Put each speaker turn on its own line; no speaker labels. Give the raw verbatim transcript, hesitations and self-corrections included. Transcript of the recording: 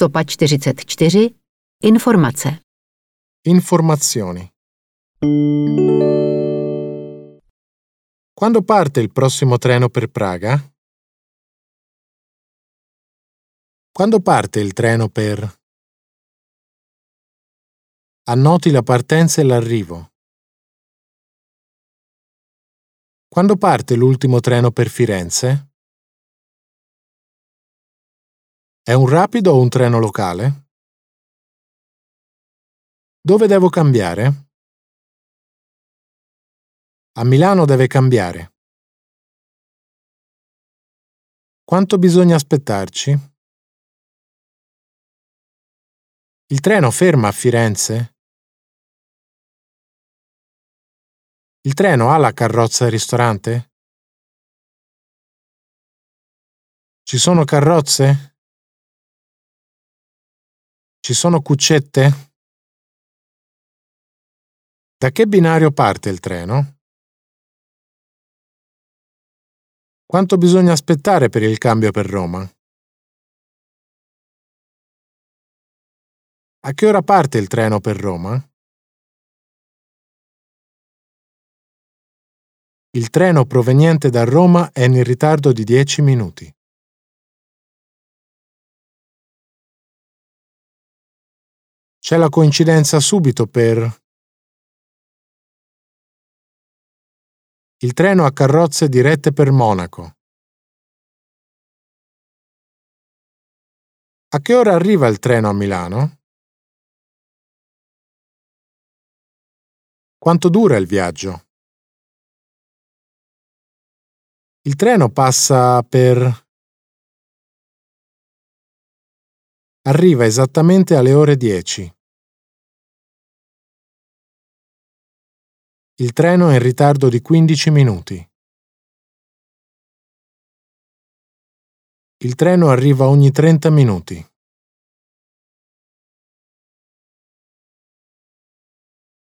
Stopa čtyřicet čtyři. Informace.
Informazioni. Quando parte il prossimo treno per Praga? Quando parte il treno per... Annoti la partenza e l'arrivo. Quando parte l'ultimo treno per Firenze? È un rapido o un treno locale? Dove devo cambiare? A Milano deve cambiare. Quanto bisogna aspettarci? Il treno ferma a Firenze? Il treno ha la carrozza ristorante? Ci sono carrozze? Ci sono cuccette? Da che binario parte il treno? Quanto bisogna aspettare per il cambio per Roma? A che ora parte il treno per Roma? Il treno proveniente da Roma è in ritardo di dieci minuti. C'è la coincidenza subito per... Il treno ha carrozze dirette per Monaco. A che ora arriva il treno a Milano? Quanto dura il viaggio? Il treno passa per... Arriva esattamente alle ore dieci. Il treno è in ritardo di quindici minuti. Il treno arriva ogni trenta minuti.